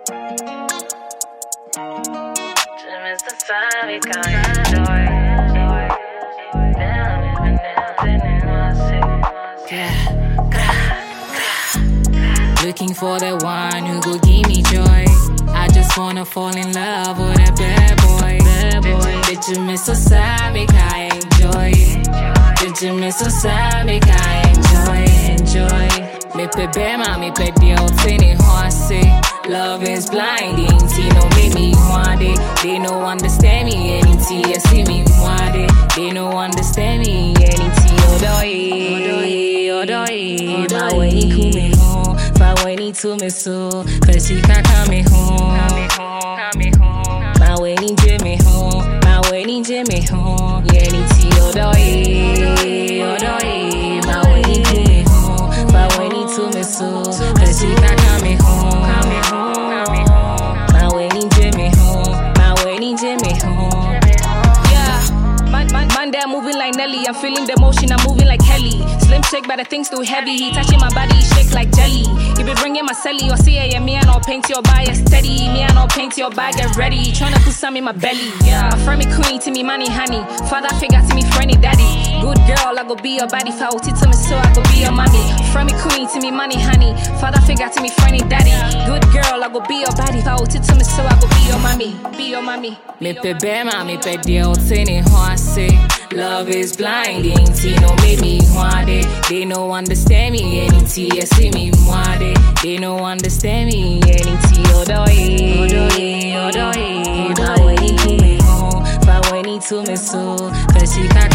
Looking for the one who go give me joy. I just wanna fall in love with a bad boy. Bitch, you miss so sad, make I enjoy. Bitch, you miss so sad, make I enjoy. Me pe bema, me pe deal, tini horse. Love is blinding, see no make me want it. They no understand me, anything you see me want it. They no understand me, anything Odoi, my way he coming home. My way he to me so, cause he can't come home. My way he take me home, my way he take me home. Yeah, anything Odoi, my way he coming home. My way he to me so, cause he can't come home. My way he take me home, my way he take me home. Yeah, man, they're moving like Nelly. I'm feeling the motion, I'm moving like Kelly. Slim shake, but the thing's too heavy. He touching my body, he shake like jelly. He be bringing my celly, or see yeah, me and I'll paint your bag steady. Me and I'll paint your bag, get ready. Tryna put some in my belly. Yeah, friend me queen to me money, honey. Father figure to me friendly daddy. Good girl, I go be your body. If I will to me so I go be your mommy. Friend me queen to me money, honey. Father figure to me friendly daddy. Good girl, I go be your body. If I will to me so I go be your mommy. Be your mommy. Me pe bema, me pe deal, tini horse. Love is blinding, see no make me want it. They no understand me, anything you see me want it. They no understand me, anything Odoi. My way he coming home, my way he to me so, cause he can't